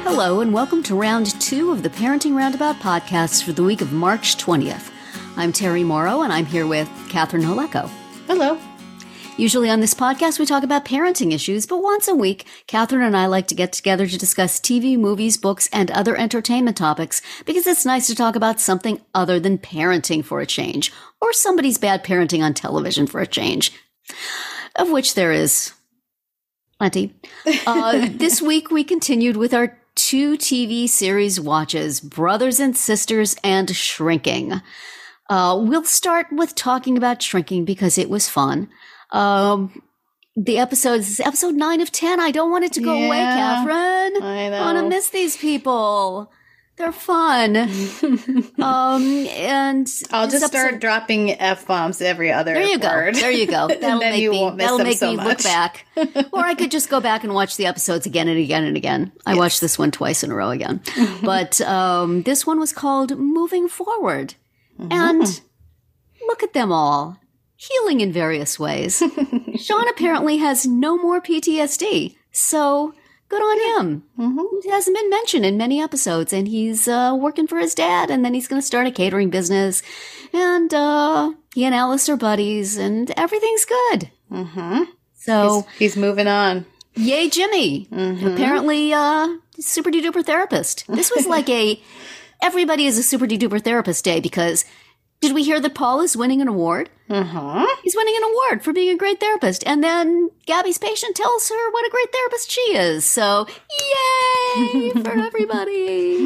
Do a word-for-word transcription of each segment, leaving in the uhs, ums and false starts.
Hello, and welcome to round two of the Parenting Roundabout podcast for the week of March twentieth. I'm Terry Morrow, and I'm here with Catherine Holeko. Hello. Usually on this podcast, we talk about parenting issues, but once a week, Catherine and I like to get together to discuss T V, movies, books, and other entertainment topics because it's nice to talk about something other than parenting for a change, or somebody's bad parenting on television for a change, of which there is plenty. Uh, this week, we continued with our two T V series watches, Brothers and Sisters and Shrinking. Uh, we'll start with talking about Shrinking because it was fun. Um, the episode this is episode nine of ten. I don't want it to go yeah, away, Catherine. I know. I want to miss these people. They're fun. um, and I'll just episode, start dropping F-bombs every other There you word. go. There you go. That'll then make you me, won't miss that'll them make so me much. look back. Or I could just go back and watch the episodes again and again and again. I Yes. watched this one twice in a row again. But um, this one was called Moving Forward. Mm-hmm. And look at them all. Healing in various ways. Sean apparently has no more P T S D, so good on him. Mm-hmm. It hasn't been mentioned in many episodes, and he's uh, working for his dad, and then he's going to start a catering business, and uh, he and Alice are buddies, and everything's good. Mm-hmm. So He's, he's moving on. yay, Jimmy! Mm-hmm. Apparently, uh, super duper therapist. This was like a everybody is a super duper therapist day because. Did we hear that Paul is winning an award? Uh-huh. He's winning an award for being a great therapist. And then Gabby's patient tells her what a great therapist she is. So, yay for everybody.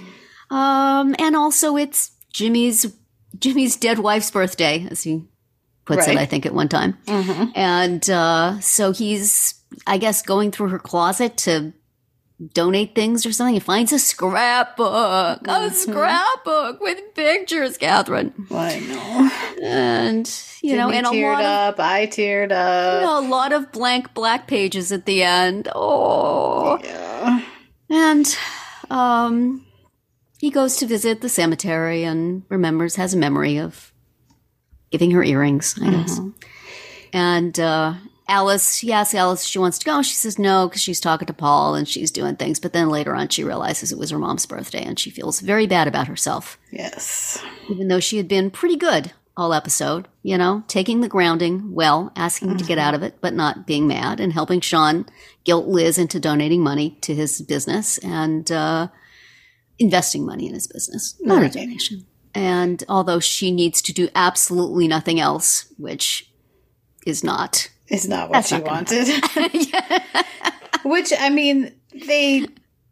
Um, and also it's Jimmy's Jimmy's dead wife's birthday, as he puts Right. it, I think, at one time. Mm-hmm. And uh, so he's, I guess, going through her closet to donate things or something. He finds a scrapbook, a scrapbook with pictures, Catherine. I know. And, you know, Jimmy and a teared lot of, up. I teared up. you know, a lot of blank black pages at the end. Oh. Yeah. And um, he goes to visit the cemetery and remembers, has a memory of giving her earrings, I guess. Mm-hmm. And uh, Alice, he asks Alice if she wants to go. She says no because she's talking to Paul and she's doing things. But then later on, she realizes it was her mom's birthday and she feels very bad about herself. Yes. Even though she had been pretty good all episode, you know, taking the grounding well, asking mm-hmm. to get out of it, but not being mad, and helping Sean guilt Liz into donating money to his business and uh, investing money in his business, not right. a donation. And although she needs to do absolutely nothing else, which is not... It's not what That's she not gonna wanted. Which, I mean, they...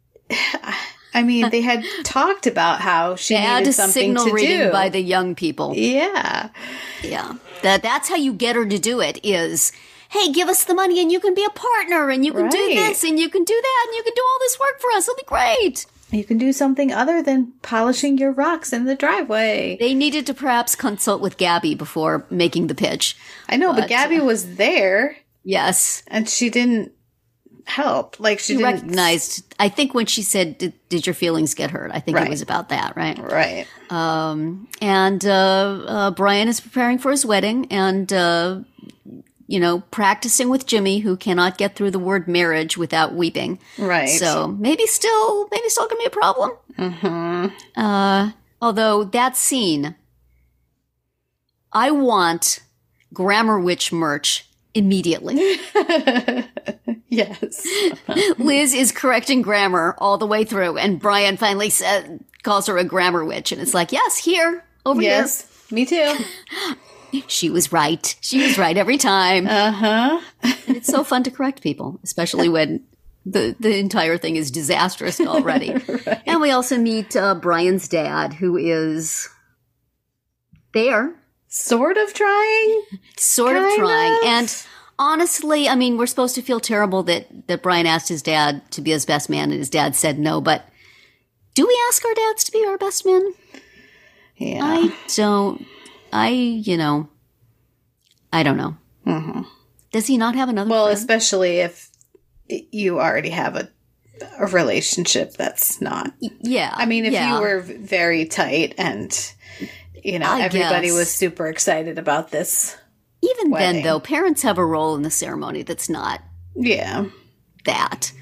I mean, they had talked about how she They needed had a something signal to reading do. by the young people. Yeah. Yeah. That that's how you get her to do it is, hey, give us the money and you can be a partner and you can do Right. this and you can do that and you can do all this work for us. It'll be great. You can do something other than polishing your rocks in the driveway. They needed to perhaps consult with Gabby before making the pitch. I know, but, But, Gabby was there Yes. and she didn't help. Like she She didn't recognized, I think when she said, did, did your feelings get hurt? I think Right. it was about that, right? Right. Um, and uh, uh, Brian is preparing for his wedding and, uh, you know, practicing with Jimmy, who cannot get through the word marriage without weeping. Right. So maybe still, maybe still gonna be a problem. Mm-hmm. Uh, although that scene, I want Grammar Witch merch immediately. Yes. Liz is correcting grammar all the way through, and Brian finally said, calls her a grammar witch, and it's like, yes, here, over Yes. Me too. here. She was right. She was right every time. Uh-huh. And it's so fun to correct people, especially when the, the entire thing is disastrous already. Right. And we also meet uh, Brian's dad, who is there, Sort of trying. sort Kind of trying. of. And honestly, I mean, we're supposed to feel terrible that, that Brian asked his dad to be his best man, and his dad said no, but do we ask our dads to be our best men? Yeah. I don't, I, you know, I don't know. Mm-hmm. Does he not have another Well, friend? especially if you already have a a relationship that's not. Yeah. I mean, if yeah. you were v- very tight and, you know, I everybody guess. was super excited about this. Even then, wedding. though, parents have a role in the ceremony that's not Yeah. that.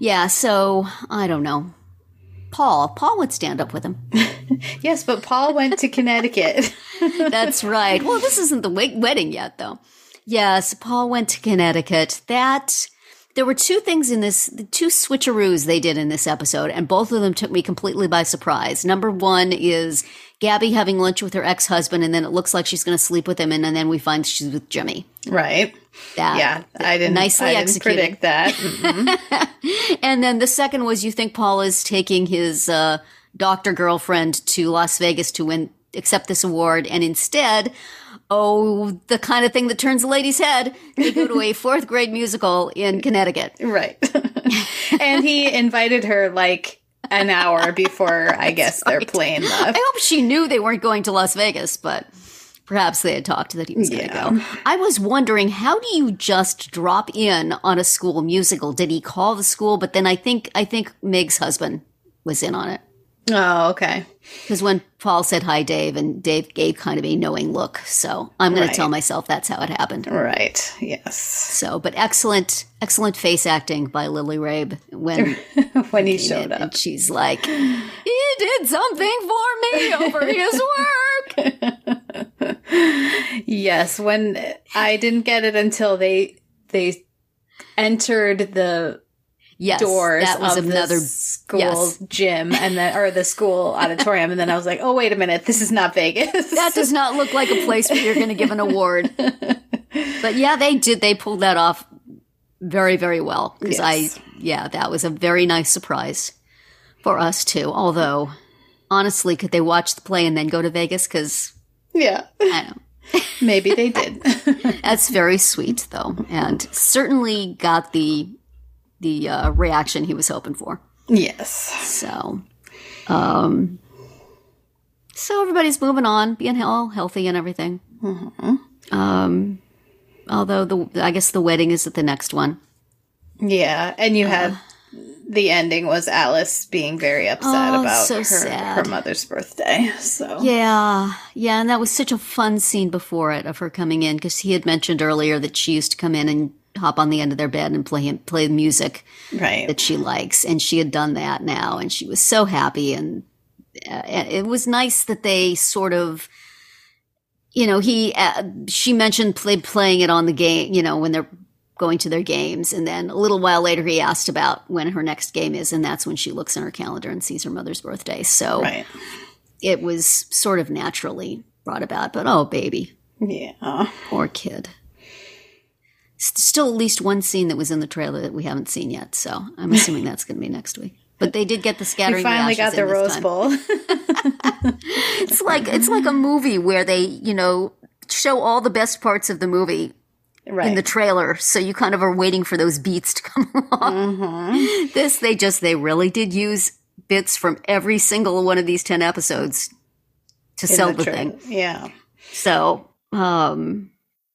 Yeah, so I don't know. Paul. Paul would stand up with him. Yes, but Paul went to Connecticut. That's right. Well, this isn't the w- wedding yet, though. Yes, Paul went to Connecticut. That there were two things in this, the two switcheroos they did in this episode, and both of them took me completely by surprise. Number one is Gabby having lunch with her ex-husband, and then it looks like she's going to sleep with him, and, and then we find she's with Jimmy. Right. That, yeah, I didn't, nicely I didn't executed. predict that. Mm-hmm. And then the second was you think Paul is taking his uh, doctor girlfriend to Las Vegas to win, accept this award, and instead, oh, the kind of thing that turns a lady's head, they go to a fourth grade musical in Connecticut. Right. And he invited her like an hour before, I guess, their right. plane left. I hope she knew they weren't going to Las Vegas, but perhaps they had talked that he was going to Yeah. go. I was wondering, how do you just drop in on a school musical? Did he call the school? But then I think I think Meg's husband was in on it. Oh, okay. Because when Paul said hi, Dave, and Dave gave kind of a knowing look. So I'm going Right. to tell myself that's how it happened. Right. Yes. So, but excellent, excellent face acting by Lily Rabe when When he came showed in, up. and she's like, "He did something for me over his work." Yes, when I didn't get it until they they entered the Yes, doors that was of another. the school yes. gym and then or the school auditorium, and then I was like, oh wait a minute, this is not Vegas. That does not look like a place where you're going to give an award. But yeah, they did. They pulled that off very, very well. Because Yes. I, yeah, that was a very nice surprise for us too. Although, honestly, could they watch the play and then go to Vegas? Because Yeah, I don't know. maybe they did. That's very sweet, though, and certainly got the the uh, reaction he was hoping for. Yes. So, um, so everybody's moving on, being all healthy and everything. Mm-hmm. Um, although the I guess the wedding is at the next one. Yeah, and you had the ending was Alice being very upset Oh, about so her, sad. her mother's birthday. So Yeah, yeah, and that was such a fun scene before it of her coming in because he had mentioned earlier that she used to come in and hop on the end of their bed and play him play music right. that she likes, and she had done that now, and she was so happy, and uh, it was nice that they sort of, you know, he uh, she mentioned play, playing it on the game, you know, when they're going to their games, and then a little while later he asked about when her next game is, and that's when she looks in her calendar and sees her mother's birthday. So Right. it was sort of naturally brought about, but oh baby, Yeah. poor kid. S- Still at least one scene that was in the trailer that we haven't seen yet, so I'm assuming that's going to be next week. But they did get the We scattering. finally the got ashes the in this Rose time. Bowl. It's like it's like a movie where they, you know, show all the best parts of the movie Right. in the trailer, so you kind of are waiting for those beats to come along. Mm-hmm. This they just they really did use bits from every single one of these ten episodes to In sell the, tra- thing. Yeah. So, um,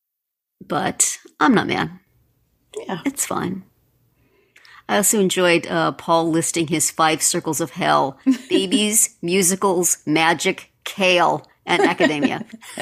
but I'm not mad. Yeah. It's fine. I also enjoyed uh, Paul listing his five circles of hell: babies, musicals, magic, kale, and academia.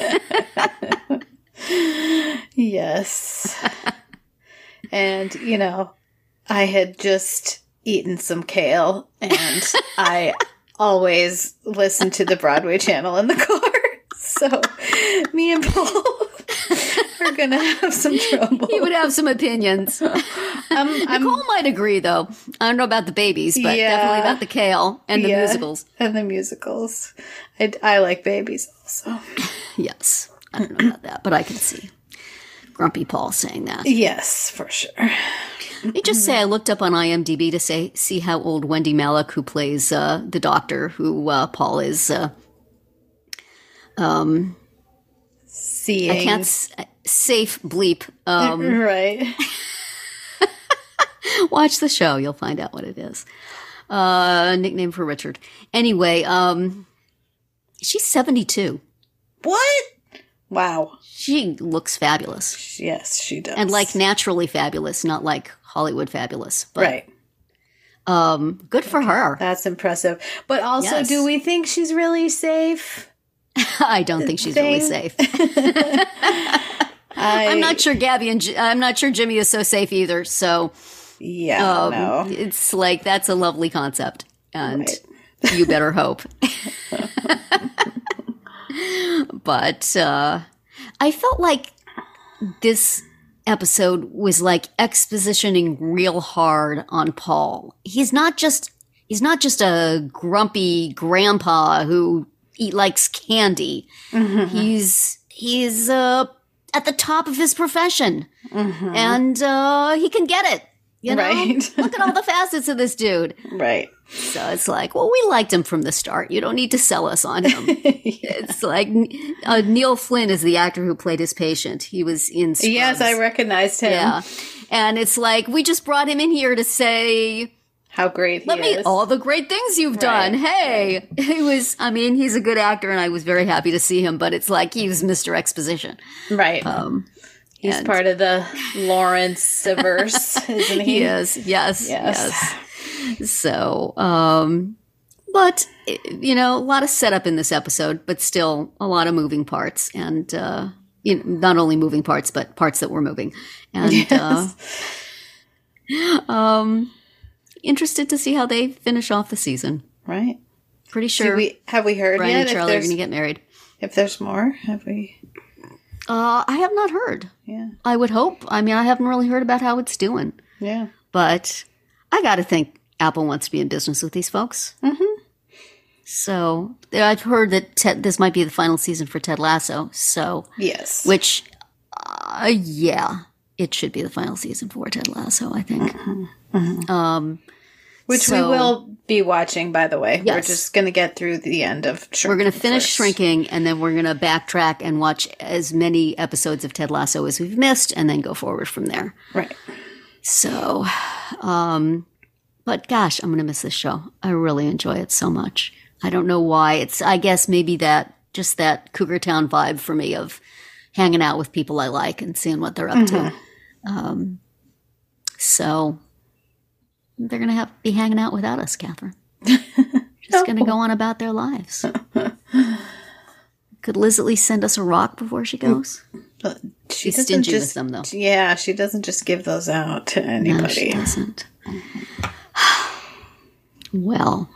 Yes. And, you know, I had just eaten some kale, and I always listen to the Broadway channel in the car. So me and Paul are going to have some trouble. He would have some opinions. Um, I'm, Nicole might agree, though. I don't know about the babies, but Yeah. definitely about the kale and the yeah, musicals. And the musicals. I, I like babies also. Yes. I don't know about that, but I can see Grumpy Paul saying that. Yes, for sure. Let me just say I looked up on IMDb to say see how old Wendy Malick, who plays uh, the doctor, who uh, Paul is. Uh, um, Seeing. I can't s- safe bleep. Um, Right. watch the show; you'll find out what it is. Uh, nickname for Richard. Anyway, um, she's seventy-two. What? Wow. She looks fabulous, Yes, she does. and like naturally fabulous, not like Hollywood fabulous. But, right. Um, good for her. That's impressive. But also, Yes. do we think she's really safe? I don't think she's really Thing. safe. I, I'm not sure Gabby and J- I'm not sure Jimmy is so safe either. So Yeah, um, no. It's like, that's a lovely concept. And Right. you better hope. But uh, I felt like this episode was like expositioning real hard on Paul. He's not just he's not just a grumpy grandpa who he likes candy. Mm-hmm. He's he's uh, at the top of his profession, mm-hmm. and uh, he can get it. You know, right. Look at all the facets of this dude. Right. So it's like, well, we liked him from the start. You don't need to sell us on him. Yeah. It's like uh, Neil Flynn is the actor who played his patient. He was in Scrubs. Yes, I recognized him. Yeah. And it's like, we just brought him in here to say, how great he let is. me, all the great things you've done. Right. Hey, he was, I mean, he's a good actor and I was very happy to see him, but it's like he was Mister Exposition. Right. Um, He's and- part of the Lawrence-verse, isn't he? He is. Yes. Yes. Yes. So, um, but, you know, a lot of setup in this episode, but still a lot of moving parts. And, uh, you know, not only moving parts, but parts that were moving. And, Yes. uh, um, interested to see how they finish off the season. Right. Pretty Do sure we, have we heard Brian yet and if Charlie are there's, going to get married. if there's more? Have we? Uh, I have not heard. Yeah. I would hope. I mean, I haven't really heard about how it's doing. Yeah. But I got to think Apple wants to be in business with these folks. Mm-hmm. So I've heard that Ted, this might be the final season for Ted Lasso. So, Yes. which, uh, yeah, it should be the final season for Ted Lasso, I think. Mm-hmm. Mm-hmm. Um, Which so- we will be watching, by the way. We're Yes. just going to get through the end of Shrinking. we're going to finish first. Shrinking, and then we're going to backtrack and watch as many episodes of Ted Lasso as we've missed, and then go forward from there. Right. So, um, but gosh, I'm going to miss this show. I really enjoy it so much. I don't know why. It's, I guess maybe that, just that Cougar Town vibe for me of hanging out with people I like and seeing what they're up Mm-hmm. to. Um, so they're going to have be hanging out without us, Catherine. Just going to go on about their lives. Could Liz at least send us a rock before she goes? But she She's doesn't stingy just, with them, though. Yeah, she doesn't just give those out to anybody. No, she doesn't. Well,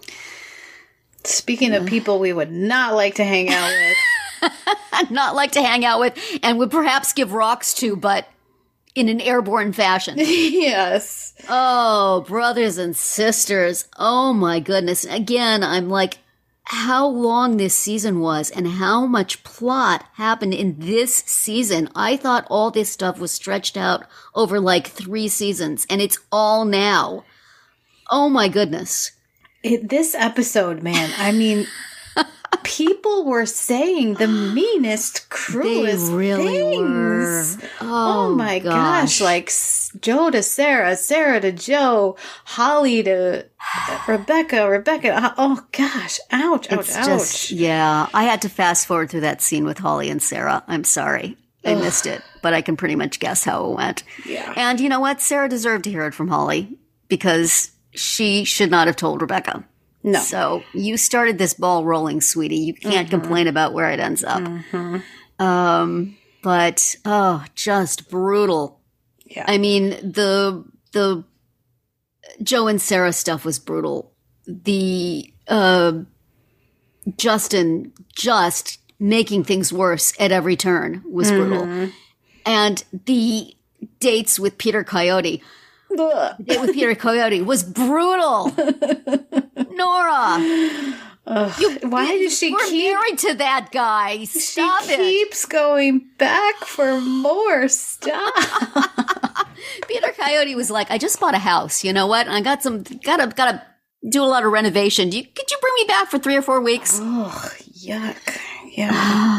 Speaking of people we would not like to hang out with, I'd not like to hang out with and would perhaps give rocks to, but in an airborne fashion. yes. Oh, brothers and sisters. Oh my goodness. Again, I'm like, how long this season was and how much plot happened in this season. I thought all this stuff was stretched out over like three seasons, and it's all now. Oh my goodness. It, this episode, man, I mean, people were saying the meanest, cruelest They really things. were. Oh, Oh my gosh. gosh. Like S- Joe to Sarah, Sarah to Joe, Holly to uh, Rebecca, Rebecca. uh, Oh gosh. Ouch, ouch, It's ouch. just, yeah, I had to fast forward through that scene with Holly and Sarah. I'm sorry. I Ugh. missed it, but I can pretty much guess how it went. Yeah. And you know what? Sarah deserved to hear it from Holly because she should not have told Rebecca. No. So you started this ball rolling, sweetie. You can't Mm-hmm. complain about where it ends up. Um, but, oh, just brutal. Yeah. I mean, the the Joe and Sarah stuff was brutal. The uh, Justin just making things worse at every turn was brutal. And the dates with Peter Coyote, Ugh. date with Peter Coyote was brutal. Nora, Ugh. Why does she we're keep married to that guy. She Stop it. keeps going back for more stuff. Peter Coyote was like, I just bought a house. You know what? I got some, gotta, gotta do a lot of renovation. Do you, could you bring me back for three or four weeks? Oh, yuck. Yeah.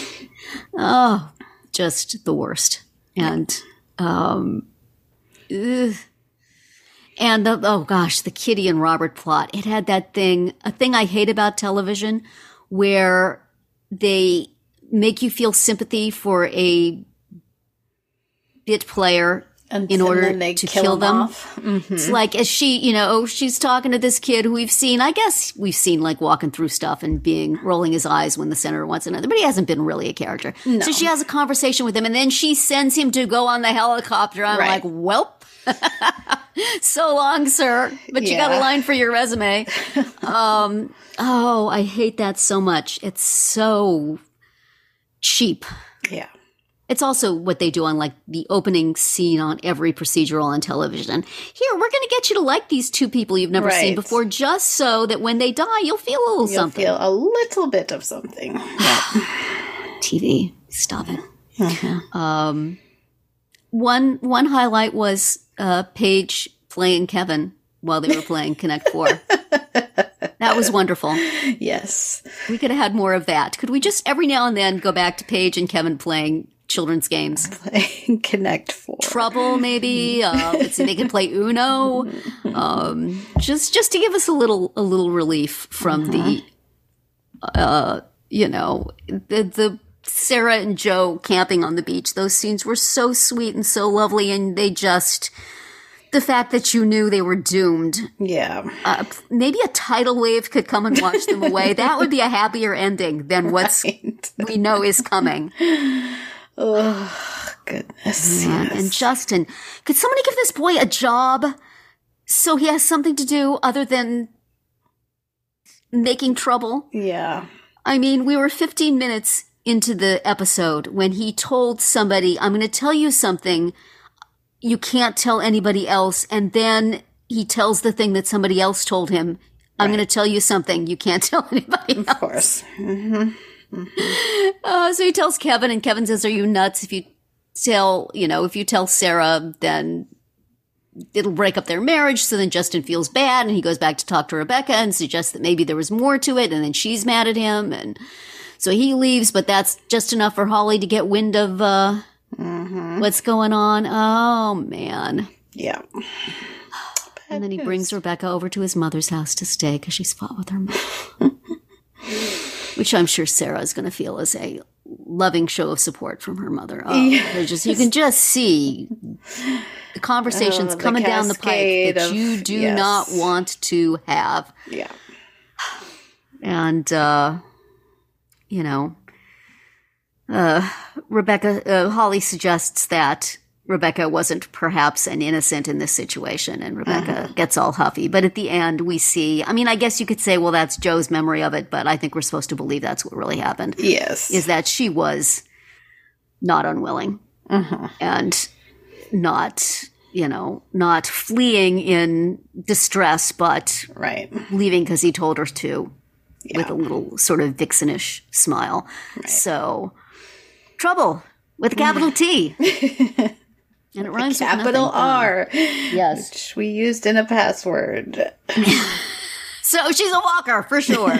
Oh, just the worst. And, um, ugh. and the, oh gosh, the Kitty and Robert plot. It had that thing, a thing I hate about television where they make you feel sympathy for a bit player And in and order then they to kill, kill him them. off. Mhm. It's like, as she, you know, oh, she's talking to this kid who we've seen, I guess we've seen like walking through stuff and being, rolling his eyes when the senator wants another, but he hasn't been really a character. No. So she has a conversation with him and then she sends him to go on the helicopter. I'm Right. like, welp, So long, sir. But you Yeah. got a line for your resume. Um, oh, I hate that so much. It's so cheap. Yeah. It's also what they do on like the opening scene on every procedural on television. Here, we're going to get you to like these two people you've never seen Right. before, just so that when they die, you'll feel a little You'll something. feel a little bit of something. Yeah. T V, stop it. Mhm. Um, one one highlight was uh, Paige playing Kevin while they were playing Connect Four. That was wonderful. Yes. We could have had more of that. Could we just every now and then go back to Paige and Kevin playing children's games? Playing Connect Four. Trouble, maybe. Uh, let's see, they can play Uno. Um, just just to give us a little a little relief from the, uh, you know, the the Sarah and Joe camping on the beach. Those scenes were so sweet and so lovely, and they just. The fact that you knew they were doomed. Yeah. Uh, maybe a tidal wave could come and wash them away. That would be a happier ending than what's Right. we know is coming. Oh, goodness. Man, Yes. and Justin, could somebody give this boy a job so he has something to do other than making trouble? Yeah. I mean, we were fifteen minutes into the episode when he told somebody, I'm going to tell you something you can't tell anybody else. And then he tells the thing that somebody else told him. I'm Right. going to tell you something you can't tell anybody else. Of course. hmm Uh, so he tells Kevin, and Kevin says, are you nuts? If you tell, you know, if you tell Sarah, then it'll break up their marriage. So then Justin feels bad, and he goes back to talk to Rebecca and suggests that maybe there was more to it. And then she's mad at him. And so he leaves, but that's just enough for Holly to get wind of, uh, hmm what's going on. Oh, man. Yeah. And then he brings Rebecca over to his mother's house to stay because she's fought with her mother. Which I'm sure Sarah is going to feel as a loving show of support from her mother. Oh, Yes. they're just you can just see the conversations Oh, the coming down the pike cascade that of- you do yes. not want to have. Yeah. And, uh, you know, uh, Rebecca, uh, Holly suggests that Rebecca wasn't perhaps an innocent in this situation, and Rebecca Uh-huh. gets all huffy. But at the end, we see, I mean, I guess you could say, well, that's Joe's memory of it, but I think we're supposed to believe that's what really happened, Yes. is that she was not unwilling Mhm. and not, you know, not fleeing in distress, but Right. leaving because he told her to, Yeah. with a little sort of vixenish smile. So, trouble with a capital T. And it rhymes with Capital nothing. R. Yes. Which we used in a password. So she's a walker for sure.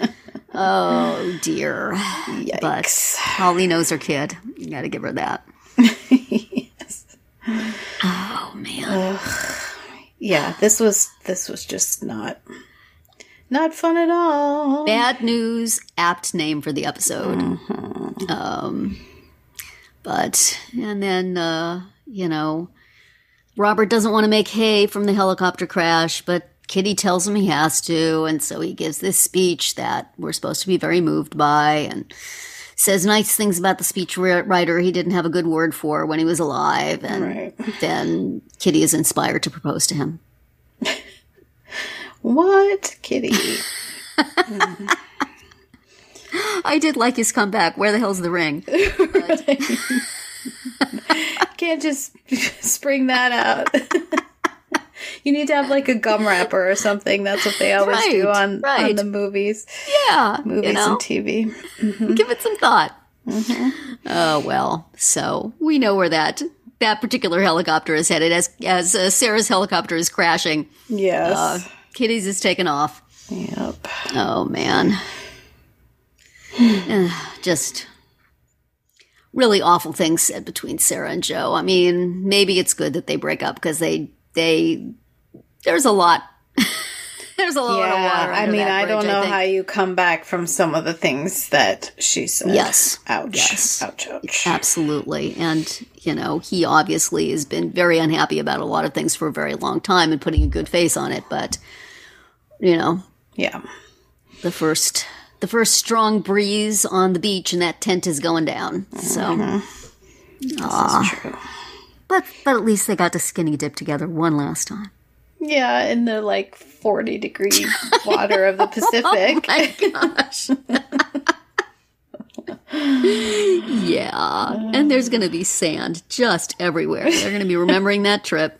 Oh dear. Yikes. But Holly knows her kid. You got to give her that. Yes. Oh man. Yeah, this was this was just not not fun at all. Bad news, apt name for the episode. Mm-hmm. Um, but, and then, uh, you know, Robert doesn't want to make hay from the helicopter crash, but Kitty tells him he has to. And so he gives this speech that we're supposed to be very moved by and says nice things about the speech writer he didn't have a good word for when he was alive. And Right. then Kitty is inspired to propose to him. What, Kitty? I did like his comeback. Where the hell's the ring? Can't just spring that out. You need to have like a gum wrapper or something. That's what they always Right, do on, right. on the movies, Yeah. movies you know? and T V. Give it some thought. Oh well, so we know where that that particular helicopter is headed as as uh, Sarah's helicopter is crashing. Yes. Uh, Kitty's is taken off. Yep. Oh man, Uh, just really awful things said between Sarah and Joe. I mean, maybe it's good that they break up because they they there's a lot. There's a lot of water. Yeah, I under mean, that I don't bridge, know think. how you come back from some of the things that she said. Yes. Ouch. Yes. Ouch, ouch. Absolutely. And, you know, he obviously has been very unhappy about a lot of things for a very long time and putting a good face on it. But, you know, Yeah. the first the first strong breeze on the beach and that tent is going down. So, This is true. but But but at least they got to skinny dip together one last time. Yeah, in the like forty degree water of the Pacific. Oh my gosh. Yeah. And there's going to be sand just everywhere. They're going to be remembering that trip.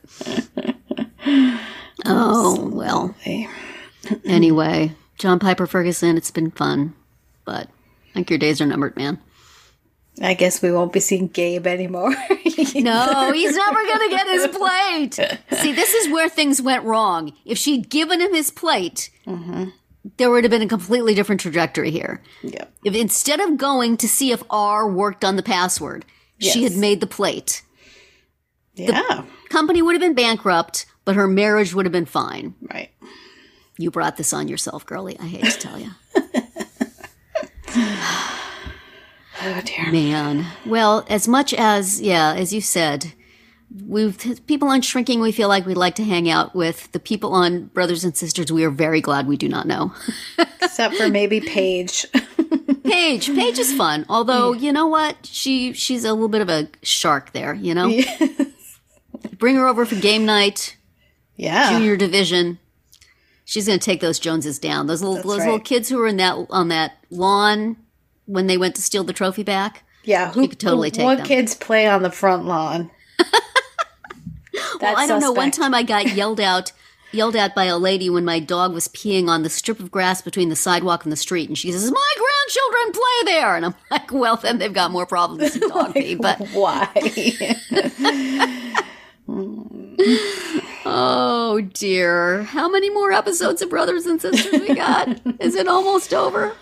Oh, well. Anyway, John Piper Ferguson, it's been fun. But I think your days are numbered, man. I guess we won't be seeing Gabe anymore. No, he's never going to get his plate. See, this is where things went wrong. If she'd given him his plate, mm-hmm. there would have been a completely different trajectory here. Yep. If instead of going to see if R worked on the password, yes. she had made the plate. Yeah. The company would have been bankrupt, but her marriage would have been fine. Right. You brought this on yourself, girlie. I hate to tell you. Oh, dear. Man. Well, as much as, yeah, as you said, we've people on Shrinking we feel like we'd like to hang out with. The people on Brothers and Sisters we are very glad we do not know. Except for maybe Paige. Paige. Paige is fun. Although, you know what? She She's a little bit of a shark there, you know? Yes. Bring her over for game night. Yeah. Junior division. She's going to take those Joneses down. Those little That's those right. little kids who were in that on that lawn when they went to steal the trophy back. Yeah, who you could totally take what them. Kids play on the front lawn? Well, I don't suspect. know. One time I got yelled out, yelled at by a lady when my dog was peeing on the strip of grass between the sidewalk and the street, and she says, "My grandchildren play there," and I'm like, "Well, then they've got more problems than dog like, pee." But why? Oh dear! How many more episodes of Brothers and Sisters we got? Is it almost over?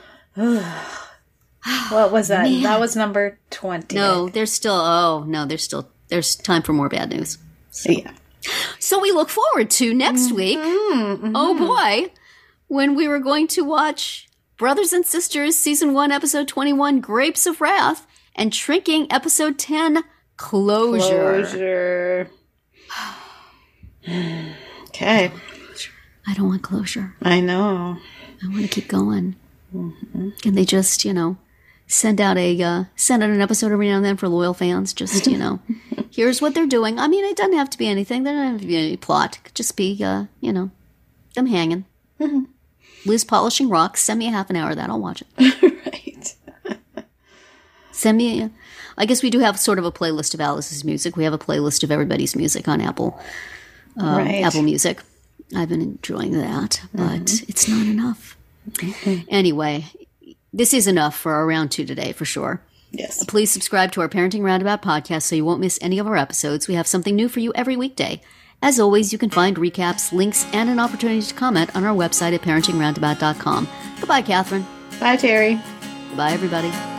What was that? Man. That was number twenty. No, there's still. Oh no, there's still. There's time for more bad news. So, yeah. So we look forward to next mm-hmm, week. Mm-hmm. Oh boy, when we were going to watch Brothers and Sisters season one, episode twenty-one, Grapes of Wrath, and Shrinking episode ten, Closure. Closure. Okay. I don't want closure. I know. I want to keep going. Mm-hmm. Can they just, you know, send out a uh, send out an episode every now and then for loyal fans? Just, you know, here's what they're doing. I mean, it doesn't have to be anything. There doesn't have to be any plot. It could just be, uh, you know, them hanging. Mm-hmm. Liz polishing rocks. Send me a half an hour of that. I'll watch it. Right. Send me. A, I guess we do have sort of a playlist of Alice's music. We have a playlist of everybody's music on Apple. Uh, right. Apple Music. I've been enjoying that, but mm-hmm. it's not enough. Mm-hmm. Anyway, this is enough for our round two today, for sure. Yes. Please subscribe to our Parenting Roundabout podcast so you won't miss any of our episodes. We have something new for you every weekday. As always, you can find recaps, links, and an opportunity to comment on our website at parenting roundabout dot com. Goodbye, Catherine. Bye, Terry. Goodbye, everybody.